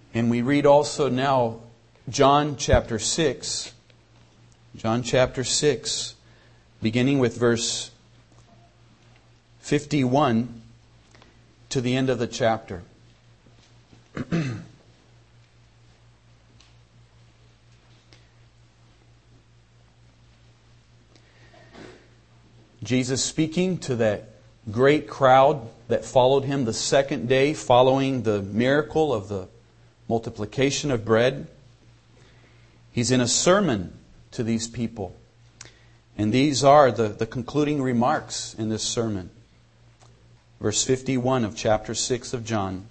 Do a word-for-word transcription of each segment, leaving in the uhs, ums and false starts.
And we read also now John chapter six. John chapter six, beginning with verse fifty-one to the end of the chapter. Jesus speaking to that great crowd that followed Him the second day following the miracle of the multiplication of bread. He's in a sermon to these people. And these are the, the concluding remarks in this sermon. Verse fifty-one of chapter six of John.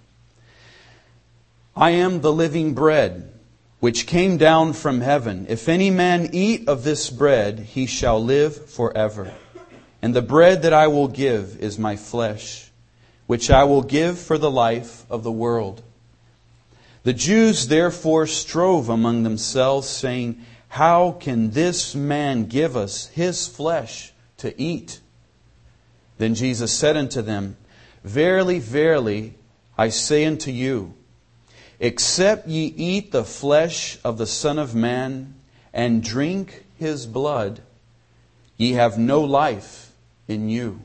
I am the living bread, which came down from heaven. If any man eat of this bread, he shall live forever. And the bread that I will give is my flesh, which I will give for the life of the world. The Jews therefore strove among themselves, saying, how can this man give us his flesh to eat? Then Jesus said unto them, verily, verily, I say unto you, except ye eat the flesh of the Son of Man and drink His blood, ye have no life in you.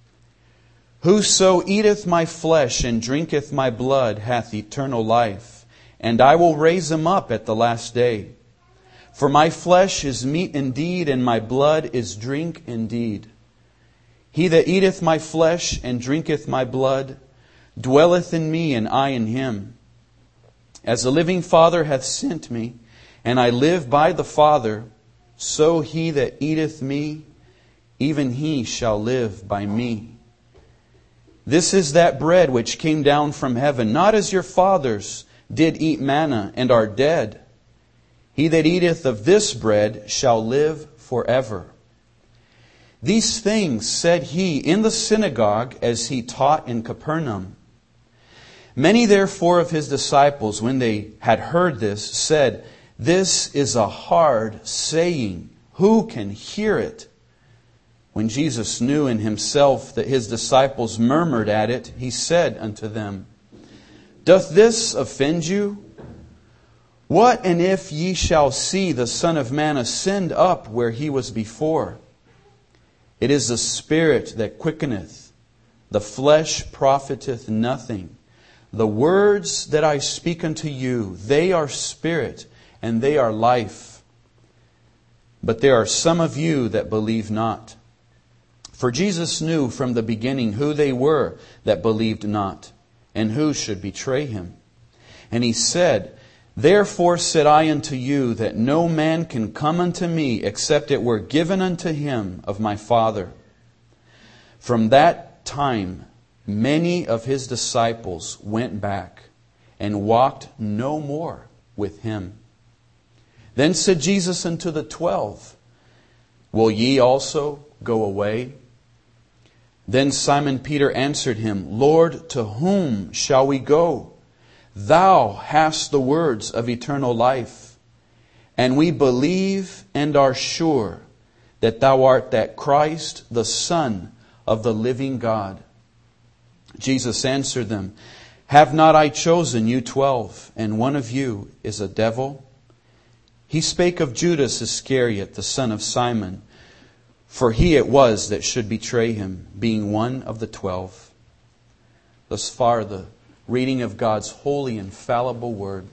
Whoso eateth my flesh and drinketh my blood hath eternal life, and I will raise him up at the last day. For my flesh is meat indeed, and my blood is drink indeed. He that eateth my flesh and drinketh my blood dwelleth in me, and I in him. As the living Father hath sent me, and I live by the Father, so he that eateth me, even he shall live by me. This is that bread which came down from heaven, not as your fathers did eat manna and are dead. He that eateth of this bread shall live forever. These things said he in the synagogue as he taught in Capernaum. Many therefore of his disciples, when they had heard this, said, this is a hard saying. Who can hear it? When Jesus knew in Himself that His disciples murmured at it, He said unto them, doth this offend you? What and if ye shall see the Son of Man ascend up where He was before? It is the Spirit that quickeneth, the flesh profiteth nothing. The words that I speak unto you, they are spirit, and they are life. But there are some of you that believe not. For Jesus knew from the beginning who they were that believed not, and who should betray Him. And He said, therefore said I unto you, that no man can come unto me, except it were given unto him of my Father. From that time, many of His disciples went back, and walked no more with Him. Then said Jesus unto the twelve, will ye also go away? Then Simon Peter answered Him, Lord, to whom shall we go? Thou hast the words of eternal life. And we believe and are sure that Thou art that Christ, the Son of the living God. Jesus answered them, have not I chosen you twelve, and one of you is a devil? He spake of Judas Iscariot, the son of Simon, for he it was that should betray Him, being one of the twelve. Thus far, the reading of God's holy, infallible Word.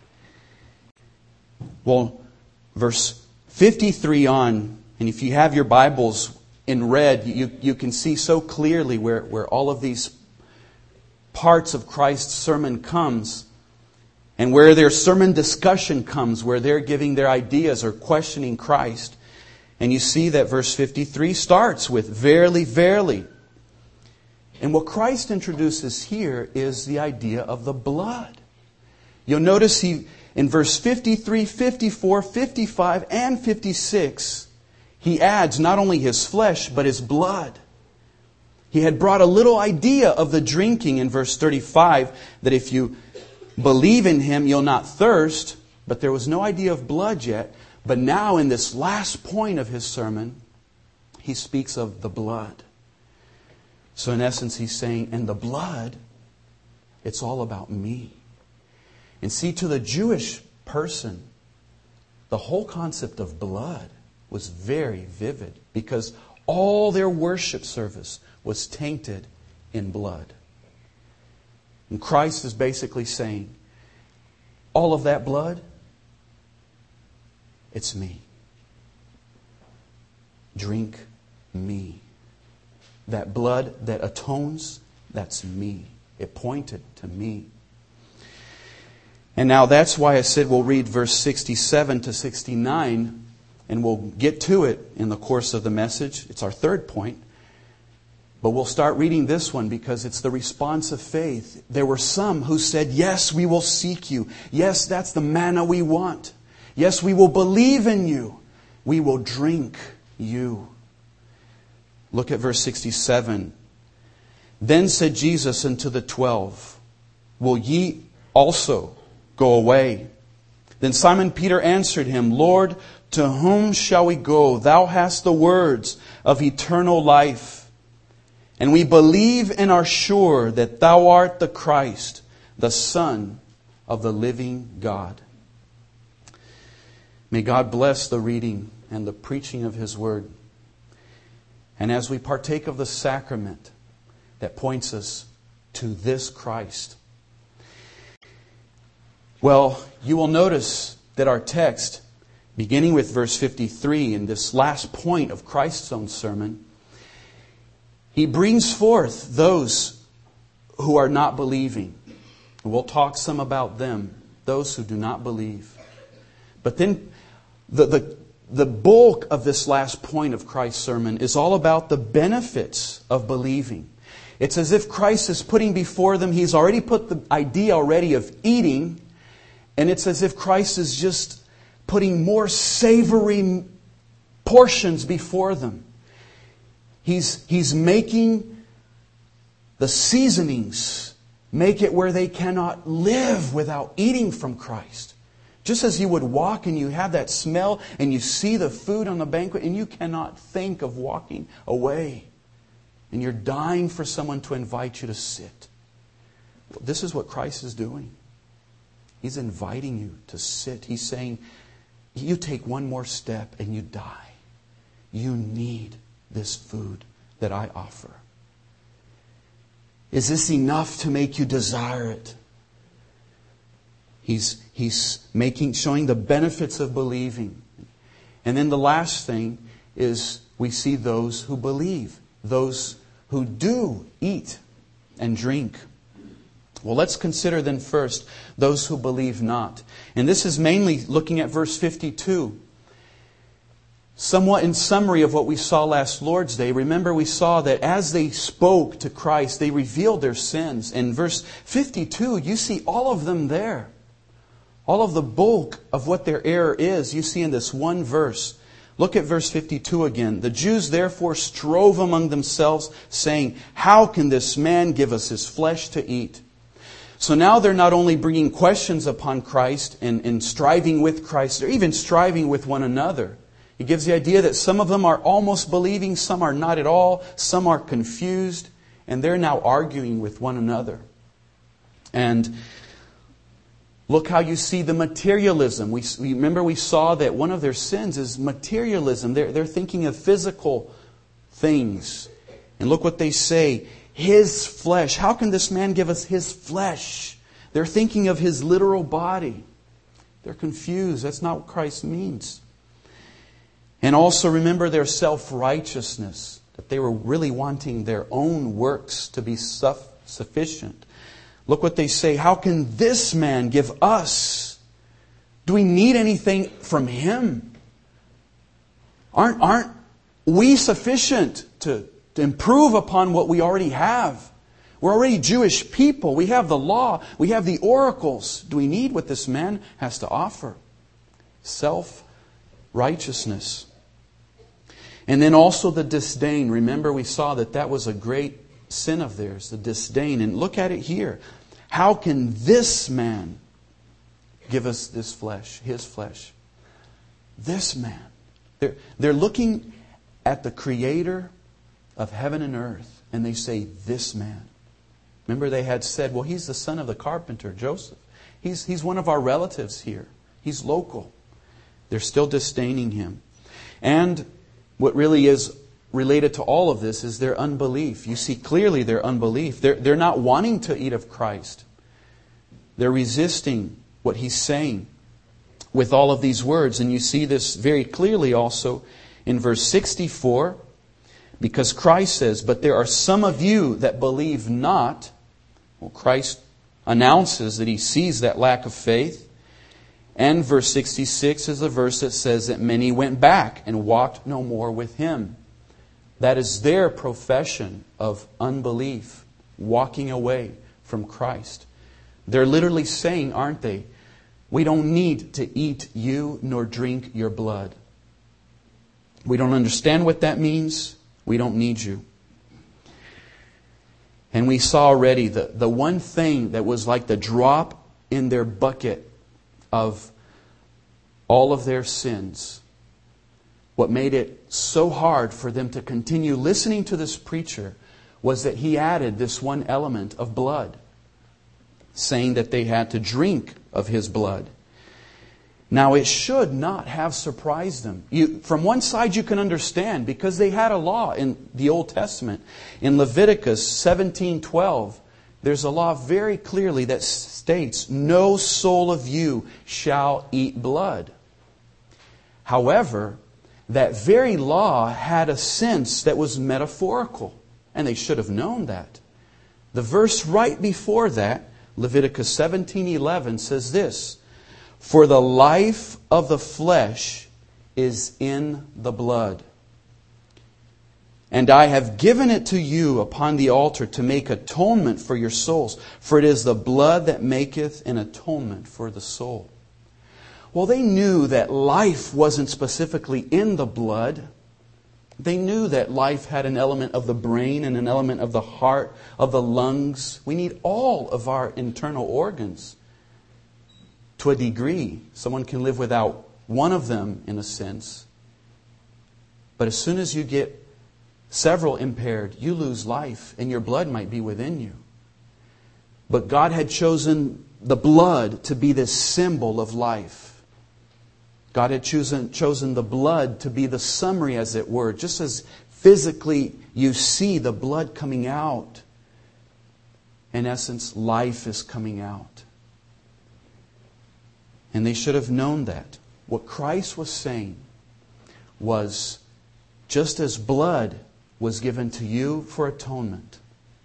Well, verse fifty-three on, and if you have your Bibles in red, you, you can see so clearly where, where all of these parts of Christ's sermon comes, and where their sermon discussion comes, where they're giving their ideas or questioning Christ. And you see that verse fifty-three starts with, verily, verily. And what Christ introduces here is the idea of the blood. You'll notice he, in verse fifty-three, fifty-four, fifty-five, and fifty-six, He adds not only His flesh, but His blood. He had brought a little idea of the drinking in verse thirty-five, that if you believe in Him, you'll not thirst. But there was no idea of blood yet. But now in this last point of His sermon, He speaks of the blood. So in essence, He's saying, and the blood, it's all about me. And see, to the Jewish person, the whole concept of blood was very vivid because all their worship service was tainted in blood. And Christ is basically saying, all of that blood, it's me. Drink me. That blood that atones, that's me. It pointed to me. And now that's why I said we'll read verse sixty-seven to sixty-nine, and we'll get to it in the course of the message. It's our third point. But we'll start reading this one because it's the response of faith. There were some who said, yes, we will seek you. Yes, that's the manna we want. Yes, we will believe in you. We will drink you. Look at verse sixty-seven. Then said Jesus unto the twelve, will ye also go away? Then Simon Peter answered him, Lord, to whom shall we go? Thou hast the words of eternal life. And we believe and are sure that Thou art the Christ, the Son of the living God. May God bless the reading and the preaching of His Word. And as we partake of the sacrament that points us to this Christ, well, you will notice that our text, beginning with verse fifty-three, in this last point of Christ's own sermon, He brings forth those who are not believing. We'll talk some about them, those who do not believe. But then the, the, the bulk of this last point of Christ's sermon is all about the benefits of believing. It's as if Christ is putting before them, He's already put the idea already of eating, and it's as if Christ is just putting more savory portions before them. He's, he's making the seasonings make it where they cannot live without eating from Christ. Just as you would walk and you have that smell and you see the food on the banquet and you cannot think of walking away. And you're dying for someone to invite you to sit. This is what Christ is doing. He's inviting you to sit. He's saying, you take one more step and you die. You need this food that I offer. Is this enough to make you desire it? He's, he's making, showing the benefits of believing. And then the last thing is we see those who believe. Those who do eat and drink. Well, let's consider then first those who believe not. And this is mainly looking at verse fifty-two. Somewhat in summary of what we saw last Lord's Day, remember we saw that as they spoke to Christ, they revealed their sins. In verse fifty-two, you see all of them there. All of the bulk of what their error is, you see in this one verse. Look at verse fifty-two again. The Jews therefore strove among themselves, saying, how can this man give us his flesh to eat? So now they're not only bringing questions upon Christ and, and striving with Christ, they're even striving with one another. He gives the idea that some of them are almost believing, some are not at all, some are confused, and they're now arguing with one another. And look how you see the materialism. We, we remember we saw that one of their sins is materialism. They're, they're thinking of physical things. And look what they say. His flesh. How can this man give us his flesh? They're thinking of his literal body. They're confused. That's not what Christ means. And also remember their self-righteousness. That they were really wanting their own works to be sufficient. Look what they say. How can this man give us? Do we need anything from him? Aren't, aren't we sufficient to, to improve upon what we already have? We're already Jewish people. We have the law. We have the oracles. Do we need what this man has to offer? Self-righteousness. And then also the disdain. Remember we saw that that was a great sin of theirs, the disdain. And look at it here. How can this man give us this flesh, his flesh? This man. They're, they're looking at the Creator of heaven and earth, and they say, this man. Remember they had said, well, he's the son of the carpenter, Joseph. He's, he's one of our relatives here. He's local. They're still disdaining Him. And what really is related to all of this is their unbelief. You see clearly their unbelief. They're, they're not wanting to eat of Christ. They're resisting what He's saying with all of these words. And you see this very clearly also in verse sixty-four. Because Christ says, but there are some of you that believe not. Well, Christ announces that He sees that lack of faith. And verse sixty-six is the verse that says that many went back and walked no more with Him. That is their profession of unbelief, walking away from Christ. They're literally saying, aren't they, we don't need to eat you nor drink your blood. We don't understand what that means. We don't need you. And we saw already the, the one thing that was like the drop in their bucket of all of their sins. What made it so hard for them to continue listening to this preacher was that he added this one element of blood, saying that they had to drink of His blood. Now, it should not have surprised them. You, from one side, you can understand because they had a law in the Old Testament. In Leviticus seventeen twelve, there's a law very clearly that states, no soul of you shall eat blood. However, that very law had a sense that was metaphorical, and they should have known that. The verse right before that, Leviticus seventeen eleven, says this, for the life of the flesh is in the blood. And I have given it to you upon the altar to make atonement for your souls. For it is the blood that maketh an atonement for the soul. Well, they knew that life wasn't specifically in the blood. They knew that life had an element of the brain and an element of the heart, of the lungs. We need all of our internal organs. To a degree, someone can live without one of them in a sense. But as soon as you get several impaired, you lose life and your blood might be within you. But God had chosen the blood to be this symbol of life. God had chosen, chosen the blood to be the summary, as it were. Just as physically you see the blood coming out, in essence, life is coming out. And they should have known that. What Christ was saying was, just as blood was given to you for atonement,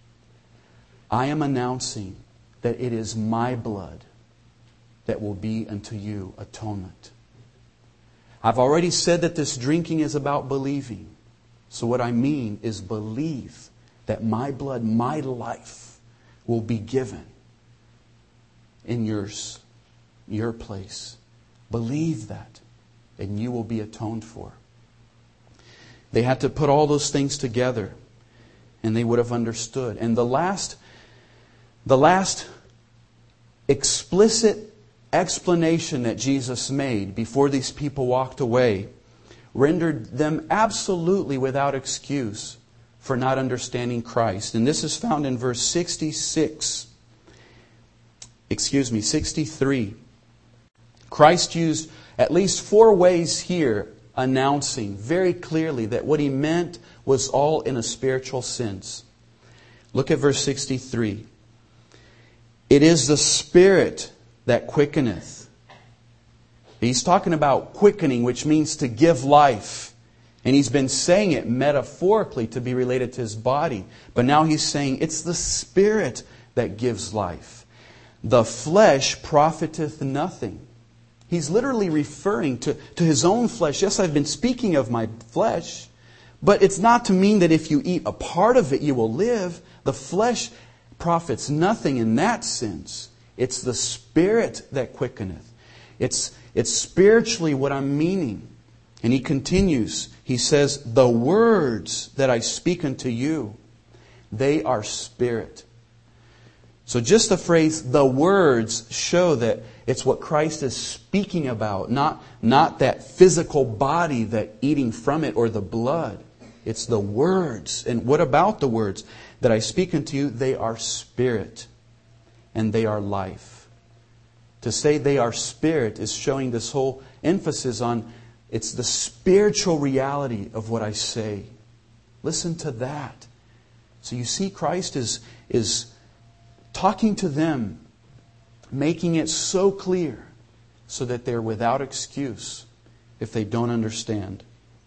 I am announcing that it is my blood that will be unto you atonement. I've already said that this drinking is about believing. So what I mean is believe that my blood, my life, will be given in yours. Your place. Believe that, and you will be atoned for. They had to put all those things together, and they would have understood. And the last, the last explicit explanation that Jesus made before these people walked away rendered them absolutely without excuse for not understanding Christ. And this is found in verse sixty-six. Excuse me, sixty-three. Christ used at least four ways here announcing very clearly that what He meant was all in a spiritual sense. Look at verse sixty-three. It is the Spirit that quickeneth. He's talking about quickening, which means to give life. And He's been saying it metaphorically to be related to His body. But now He's saying it's the Spirit that gives life. The flesh profiteth nothing. He's literally referring to, to His own flesh. Yes, I've been speaking of my flesh, but it's not to mean that if you eat a part of it, you will live. The flesh profits nothing in that sense. It's the Spirit that quickeneth. It's, it's spiritually what I'm meaning. And He continues. He says, the words that I speak unto you, they are spirit. So just the phrase, the words, show that it's what Christ is speaking about, not, not that physical body that eating from it or the blood. It's the words. And what about the words that I speak unto you? They are spirit and they are life. To say they are spirit is showing this whole emphasis on it's the spiritual reality of what I say. Listen to that. So you see, Christ is, is talking to them, making it so clear so that they're without excuse if they don't understand.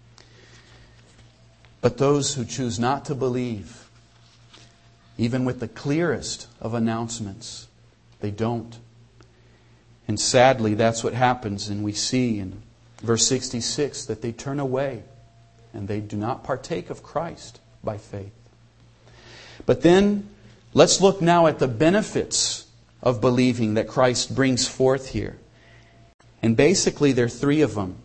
But those who choose not to believe, even with the clearest of announcements, they don't. And sadly, that's what happens. And we see in verse sixty-six that they turn away and they do not partake of Christ by faith. But then, let's look now at the benefits of believing that Christ brings forth here. And basically, there are three of them.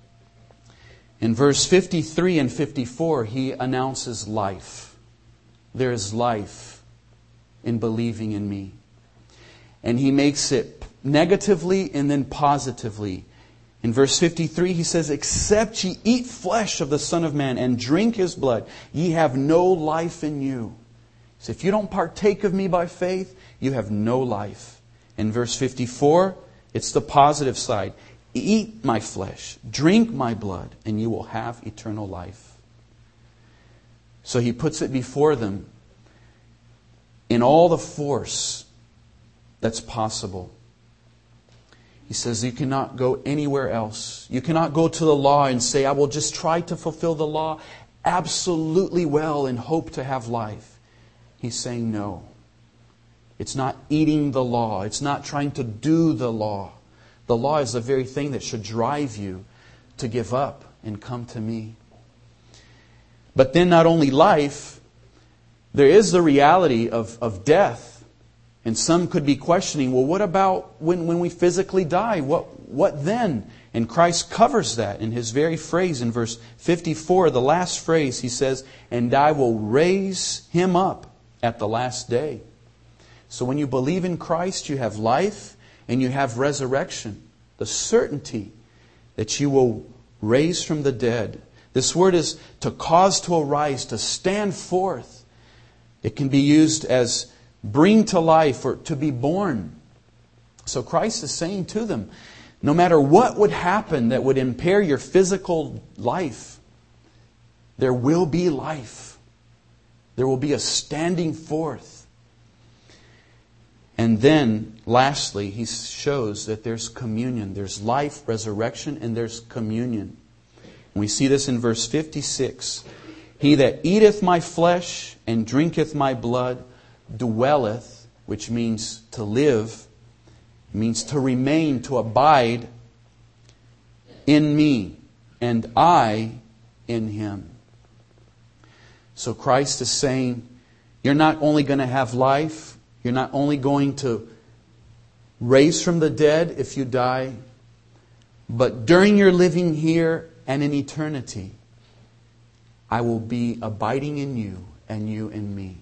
In verse fifty-three and fifty-four, He announces life. There is life in believing in me. And He makes it negatively and then positively. In verse fifty-three, He says, "Except ye eat flesh of the Son of Man and drink His blood, ye have no life in you." So if you don't partake of me by faith, you have no life. In verse fifty-four, it's the positive side. "Eat my flesh, drink my blood, and you will have eternal life." So He puts it before them in all the force that's possible. He says you cannot go anywhere else. You cannot go to the law and say, "I will just try to fulfill the law absolutely well and hope to have life." He's saying no. It's not eating the law. It's not trying to do the law. The law is the very thing that should drive you to give up and come to me. But then not only life, there is the reality of, of death. And some could be questioning, well, what about when, when we physically die? What, what then? And Christ covers that in His very phrase in verse fifty-four, the last phrase. He says, "And I will raise him up at the last day." So when you believe in Christ, you have life and you have resurrection. The certainty that you will raise from the dead. This word is to cause to arise, to stand forth. It can be used as bring to life or to be born. So Christ is saying to them, no matter what would happen that would impair your physical life, there will be life. There will be a standing forth. And then, lastly, He shows that there's communion. There's life, resurrection, and there's communion. And we see this in verse fifty-six. "He that eateth my flesh and drinketh my blood dwelleth," which means to live, means to remain, to abide, "in me, and I in him." So Christ is saying, you're not only going to have life, you're not only going to raise from the dead if you die, but during your living here and in eternity, I will be abiding in you and you in me.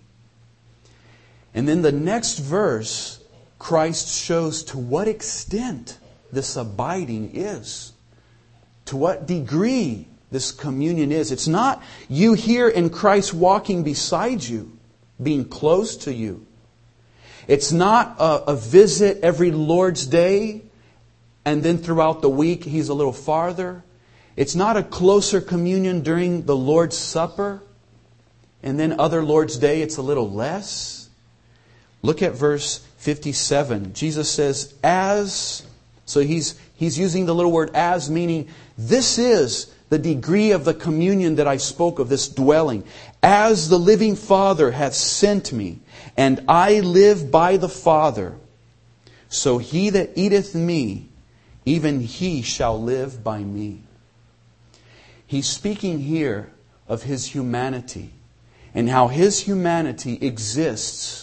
And then the next verse, Christ shows to what extent this abiding is. To what degree this communion is. It's not you here and Christ walking beside you, being close to you. It's not a, a visit every Lord's Day and then throughout the week He's a little farther. It's not a closer communion during the Lord's Supper and then other Lord's Day it's a little less. Look at verse fifty-seven. Jesus says, "As," so he's he's using the little word "as," meaning this is the degree of the communion that I spoke of, this dwelling. "As the living Father hath sent me, and I live by the Father, so he that eateth me, even he shall live by me." He's speaking here of His humanity and how His humanity exists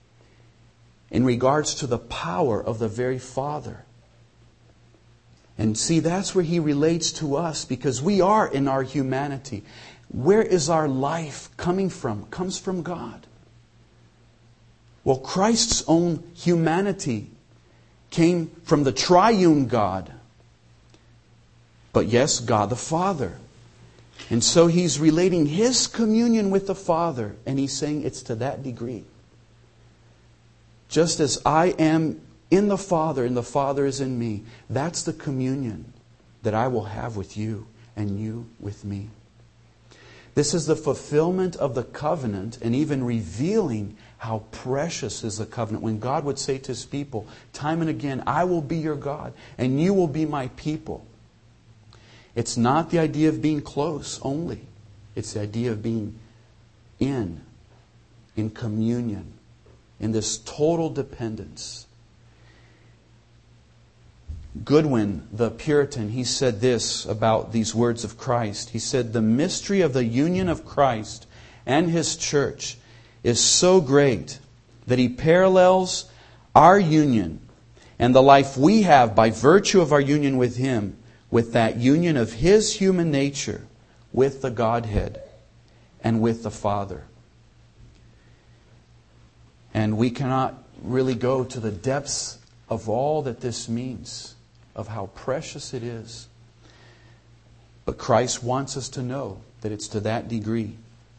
in regards to the power of the very Father. And see, that's where He relates to us because we are in our humanity. Where is our life coming from? It comes from God. Well, Christ's own humanity came from the triune God. But yes, God the Father. And so He's relating His communion with the Father. And He's saying it's to that degree. Just as I am in the Father and the Father is in me. That's the communion that I will have with you and you with me. This is the fulfillment of the covenant and even revealing how precious is the covenant. When God would say to His people time and again, I will be your God and you will be my people. It's not the idea of being close only. It's the idea of being in, in communion, in this total dependence. Goodwin, the Puritan, he said this about these words of Christ. He said, the mystery of the union of Christ and His church is so great that He parallels our union and the life we have by virtue of our union with Him with that union of His human nature with the Godhead and with the Father. And we cannot really go to the depths of all that this means, of how precious it is. But Christ wants us to know that it's to that degree.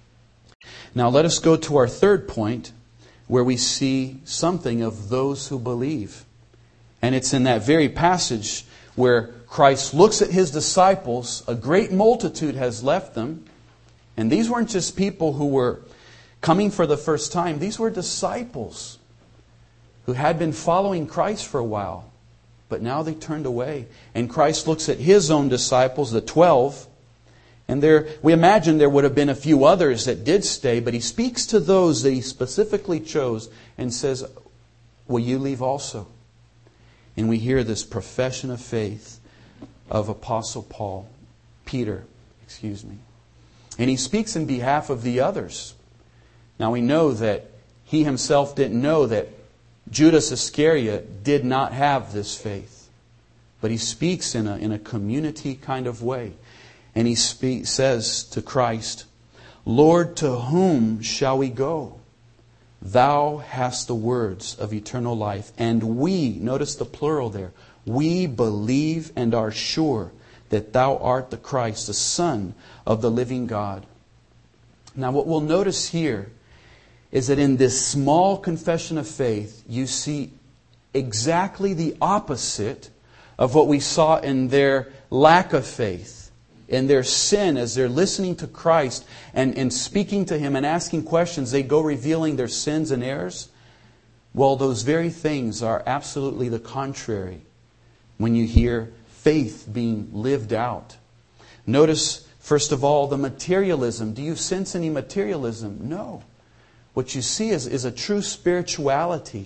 Now let us go to our third point, where we see something of those who believe. And it's in that very passage where Christ looks at His disciples. A great multitude has left them. And these weren't just people who were coming for the first time. These were disciples who had been following Christ for a while. But now they turned away. And Christ looks at His own disciples, the twelve. And there, we imagine there would have been a few others that did stay. But He speaks to those that He specifically chose and says, will you leave also? And we hear this profession of faith of Apostle Paul, Peter, excuse me. And he speaks in behalf of the others. Now we know that he himself didn't know that Judas Iscariot did not have this faith. But he speaks in a, in a community kind of way. And he speak, says to Christ, Lord, to whom shall we go? Thou hast the words of eternal life. And we, notice the plural there, we believe and are sure that Thou art the Christ, the Son of the living God. Now what we'll notice here is that in this small confession of faith, you see exactly the opposite of what we saw in their lack of faith, in their sin. As they're listening to Christ and, and speaking to Him and asking questions, they go revealing their sins and errors. Well, those very things are absolutely the contrary when you hear faith being lived out. Notice, first of all, the materialism. Do you sense any materialism? No. What you see is, is a true spirituality.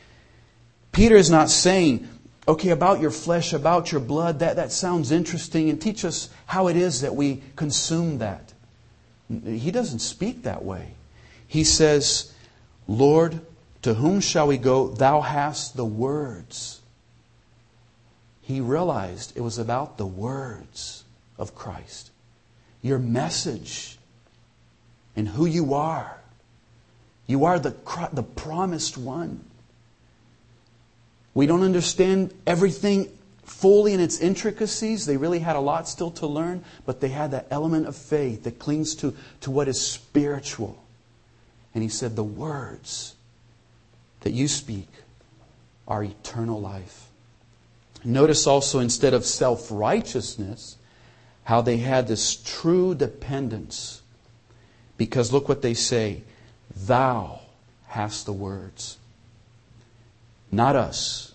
Peter is not saying, okay, about your flesh, about your blood, that, that sounds interesting, and teach us how it is that we consume that. He doesn't speak that way. He says, Lord, to whom shall we go? Thou hast the words. He realized it was about the words of Christ. Your message and who you are. You are the, the promised one. We don't understand everything fully in its intricacies. They really had a lot still to learn, but they had that element of faith that clings to, to what is spiritual. And He said, the words that you speak are eternal life. Notice also, instead of self-righteousness, how they had this true dependence. Because look what they say. Thou hast the words. Not us.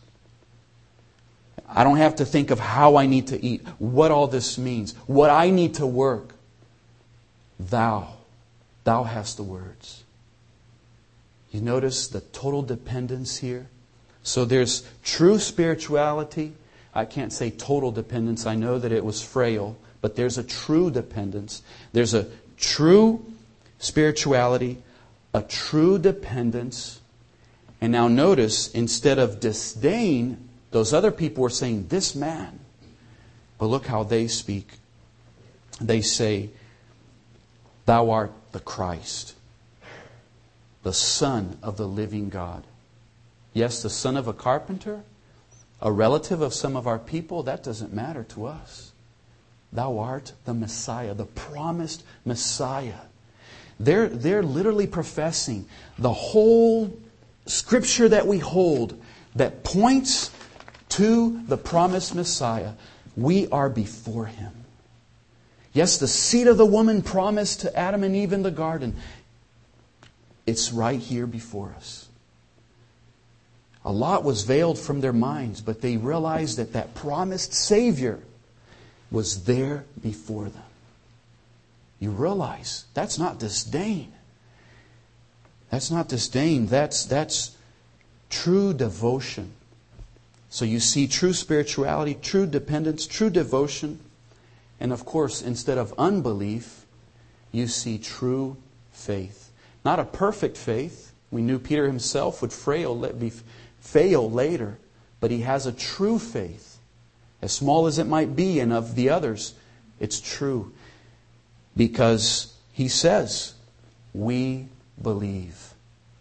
I don't have to think of how I need to eat, what all this means, what I need to work. Thou. Thou hast the words. You notice the total dependence here? So there's true spirituality. I can't say total dependence. I know that it was frail. But there's a true dependence. There's a true spirituality, a true dependence. And now notice, instead of disdain, those other people were saying, this man. But look how they speak. They say, Thou art the Christ, the Son of the living God. Yes, the son of a carpenter, a relative of some of our people, that doesn't matter to us. Thou art the Messiah, the promised Messiah. They're, they're literally professing the whole Scripture that we hold, that points to the promised Messiah, we are before Him. Yes, the seed of the woman promised to Adam and Eve in the garden, it's right here before us. A lot was veiled from their minds, but they realized that that promised Savior was there before them. You realize that's not disdain. That's not disdain. That's, that's true devotion. So you see true spirituality, true dependence, true devotion. And of course, instead of unbelief, you see true faith. Not a perfect faith. We knew Peter himself would frail, be, fail later. But he has a true faith. As small as it might be, and of the others, it's true. Because he says, we believe.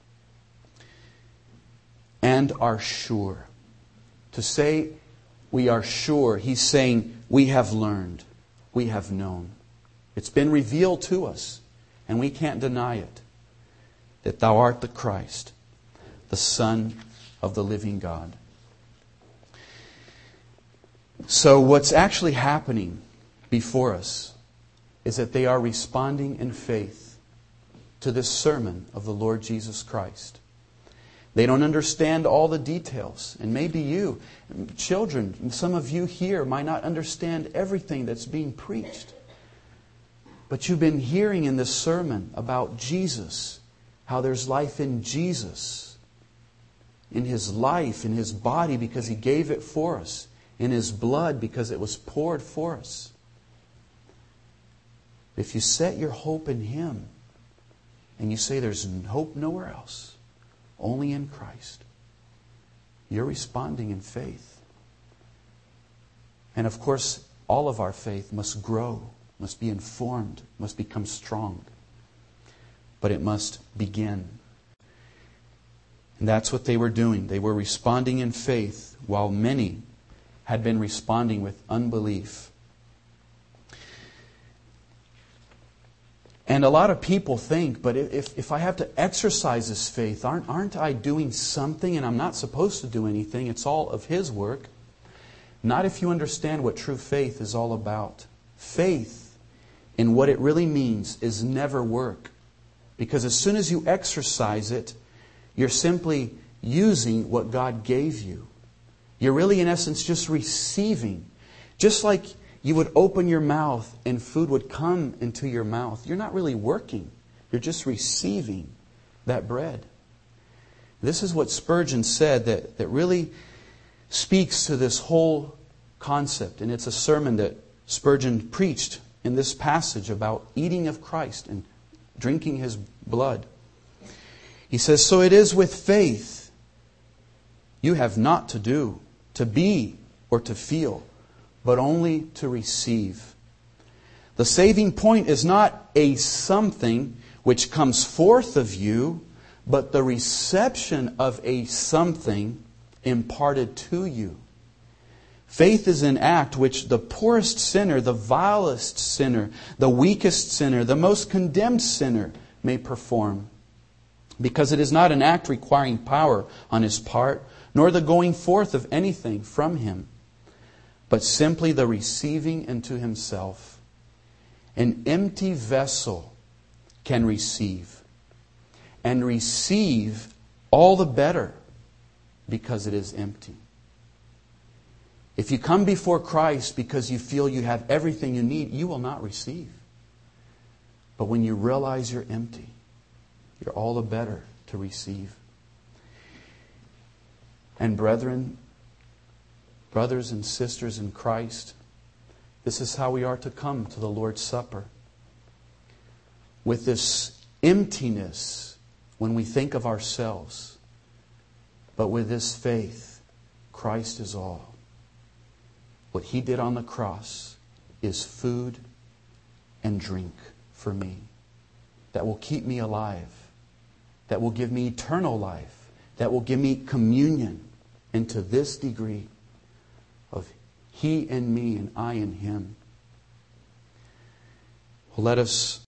And are sure. To say we are sure, he's saying we have learned, we have known. It's been revealed to us, and we can't deny it, that thou art the Christ, the Son of the living God. So what's actually happening before us is that they are responding in faith to this sermon of the Lord Jesus Christ. They don't understand all the details. And maybe you, children, some of you here might not understand everything that's being preached. But you've been hearing in this sermon about Jesus, how there's life in Jesus, in His life, in His body because He gave it for us, in His blood because it was poured for us. If you set your hope in Him and you say there's hope nowhere else, only in Christ, you're responding in faith. And of course, all of our faith must grow, must be informed, must become strong. But it must begin. And that's what they were doing. They were responding in faith, while many had been responding with unbelief. And a lot of people think, but if, if I have to exercise this faith, aren't, aren't I doing something and I'm not supposed to do anything? It's all of His work. Not if you understand what true faith is all about. Faith, in what it really means, is never work. Because as soon as you exercise it, you're simply using what God gave you. You're really, in essence, just receiving. Just like you would open your mouth and food would come into your mouth. You're not really working. You're just receiving that bread. This is what Spurgeon said that, that really speaks to this whole concept. And it's a sermon that Spurgeon preached in this passage about eating of Christ and drinking His blood. He says, so it is with faith. You have not to do, to be, or to feel, but only to receive. The saving point is not a something which comes forth of you, but the reception of a something imparted to you. Faith is an act which the poorest sinner, the vilest sinner, the weakest sinner, the most condemned sinner may perform. Because it is not an act requiring power on his part, nor the going forth of anything from him, but simply the receiving into himself. An empty vessel can receive, and receive all the better because it is empty. If you come before Christ because you feel you have everything you need, you will not receive. But when you realize you're empty, you're all the better to receive. And brethren, brothers and sisters in Christ, this is how we are to come to the Lord's Supper. With this emptiness when we think of ourselves, but with this faith, Christ is all. What He did on the cross is food and drink for me that will keep me alive, that will give me eternal life, that will give me communion into this degree of He in me and I in Him. Well, let us